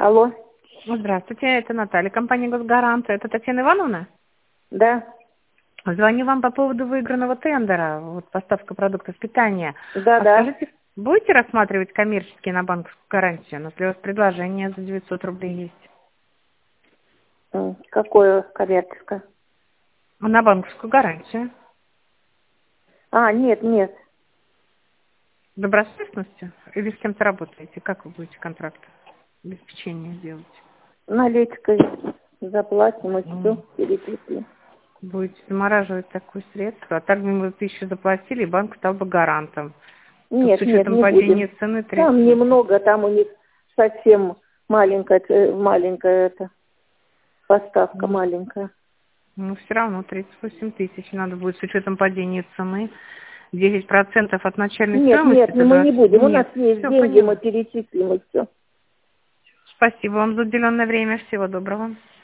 Алло, Здравствуйте, это Наталья, компания «Госгарант». Это Татьяна Ивановна? да, Звоню вам по поводу выигранного тендера, вот поставка продуктов питания. да, А да. скажите, будете рассматривать коммерческие на банковскую гарантию? У нас для вас предложение за 900 рублей есть. Какое коммерческое? На банковскую гарантию. Нет, нет. Добросовестностью? Или с кем-то работаете? Как вы будете контракт обеспечения делать? Наличкой заплатим и все, М. перечислим. Будете замораживать такое средство, а так бы мы 1000 заплатили, и банк стал бы гарантом. Тут с Нет, учетом не будем. падения цены Там 38. немного, там у них совсем маленькая эта поставка маленькая. Ну, все равно 38 тысяч надо будет с учетом падения цены. 10% от начальной Нет, стоимости. нет, Это мы не 20. будем. У нас Нет, есть все деньги, поняла. мы перечислим и все. Спасибо вам за уделенное время. Всего доброго.